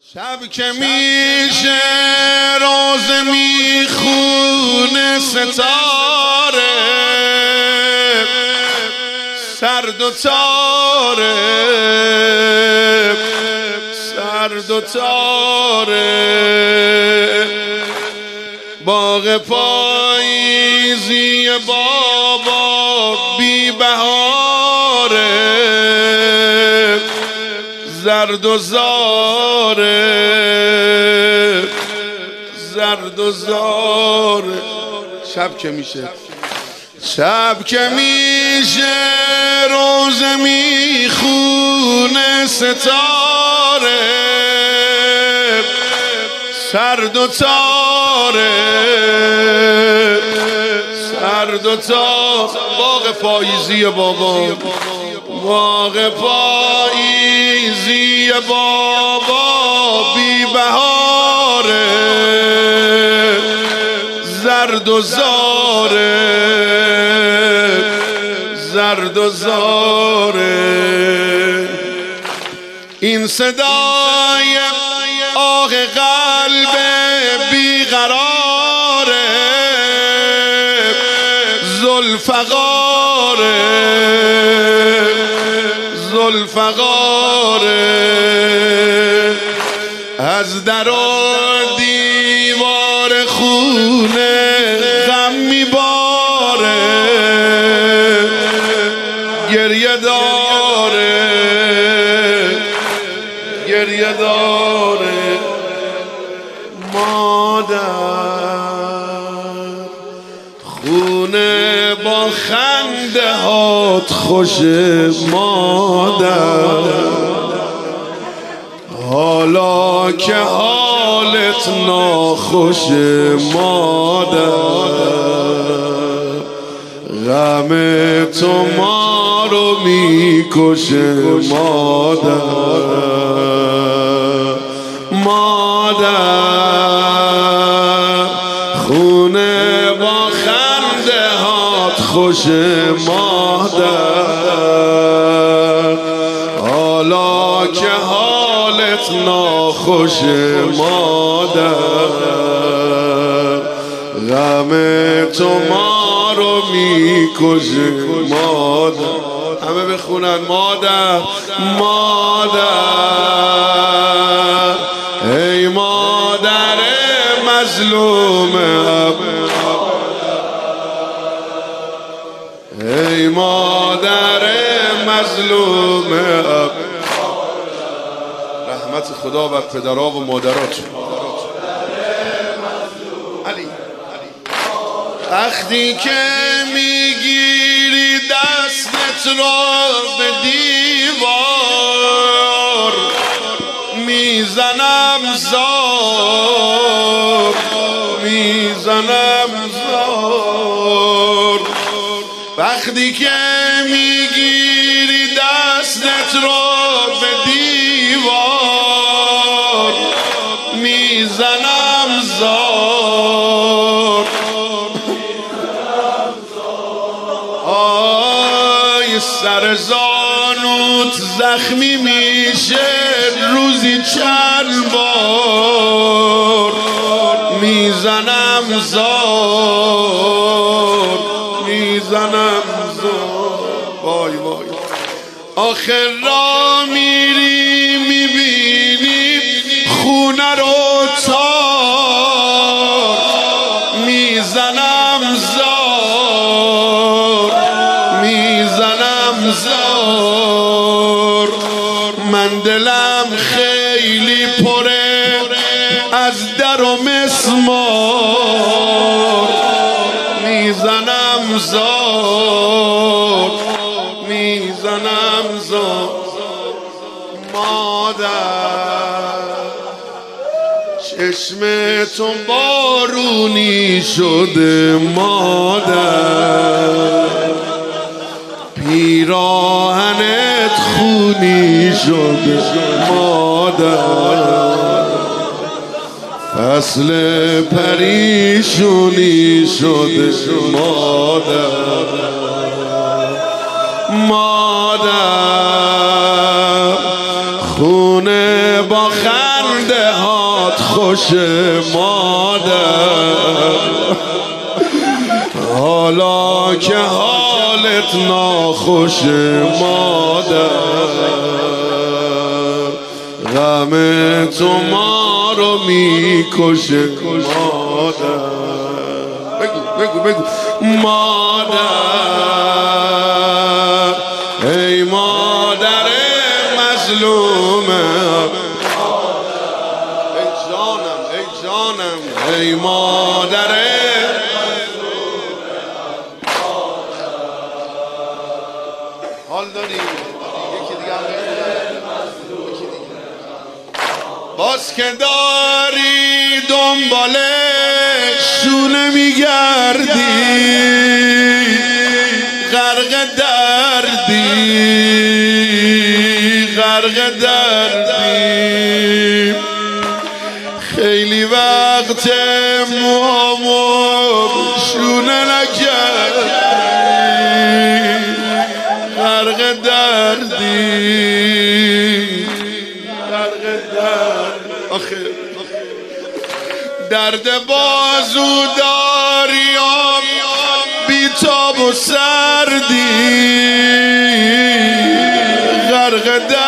شب که میشه روز میخونه ستاره سرد و تاره سرد و تاره باغ پاییزی بابا بی بهاره زرد و زاره زرد و زاره شب که میشه روز میخونه ستاره سرد و تاره سرد و تاره باغ پاییزی بابا باغ پاییزی بابا بی بهاره زرد و زاره زرد و زاره این صدای آه قلب بیقراره ذوالفقاره ذوالفقاره از در و دیوار خونه غم میباره گریه داره گریه داره مادر خونه با خنده هات خوشه مادر حالا که حالت ناخوشه مادر غم تو ما رو میکشه مادر مادر خونه با خنده هات خوشه مادر حالا که حالت ناخوشه مادر غم تو ما رو میکشه مادر همه بخونن مادر مادر ای مادر مظلوم ای مادر مظلوم رحمت خدا بر پدرها و مادرات علی وقتی که میگیری دستت را به دیوار میزنم زار میزنم زار وقتی که میگیری دستت را به دیوار میزنم زار آی سر زانوت زخمی میشه روزی چند بار میزنم زار میزنم زار وای وای آخر را میری میبینی خونه رو تار میزنم زار میزنم زار من دلم خیلی پره از در و مسمار میزنم زار میزنم زار مادر چشم تو بارونی شده مادر پیراهنت خونی شده مادر فصل پریشونی شده مادر مادر خونه با خنده دهات خوش مادر، حالا که حالت ناخوش مادر، غم تو ما رو میکشه مادر. بگو مادر، ای مادر مظلومه، ای جانم ای مادر حال داری؟ یکی دیگه هم باز که داری دنبال شونه میگردی، غرق دردی، خیلی وقت موامو شونه نکردی، غرق دردی، آخه درد بازو داری بیتاب و سردی، غرق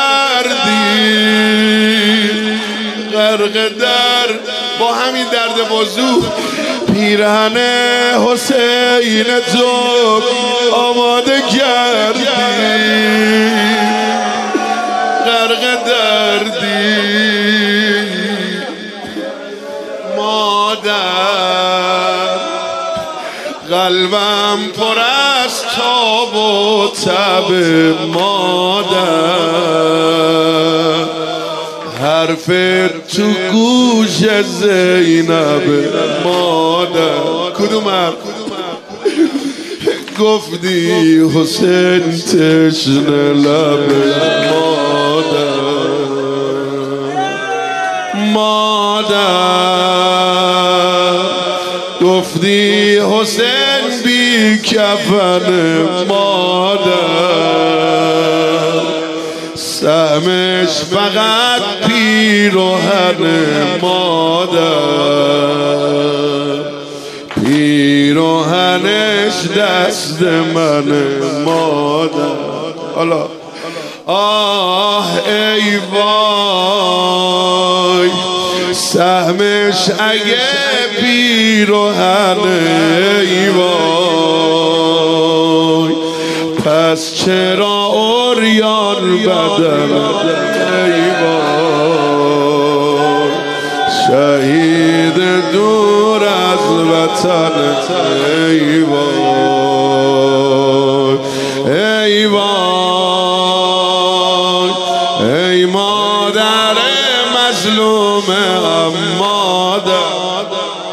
درد، با همین درد بازو پیرهن حسین تو آماده کردی، غرق دردی مادر، قلبم پر از تاب و تب مادر، حرف تو گوش زینب مادر. کدوم حرف؟ گفتی حسین تشنه لب مادر، گفتی حسین بی کفن مادر، سهمش فقط پیراهن مادر، پیراهنش دست من مادر. حالا آه ای وای، سهمش اگه پیراهن، ای وای، پس چرا عریان بدن، ای وای، شهید دور از وطن، ای وای، ای وای، ای مادر مظلوم مادر.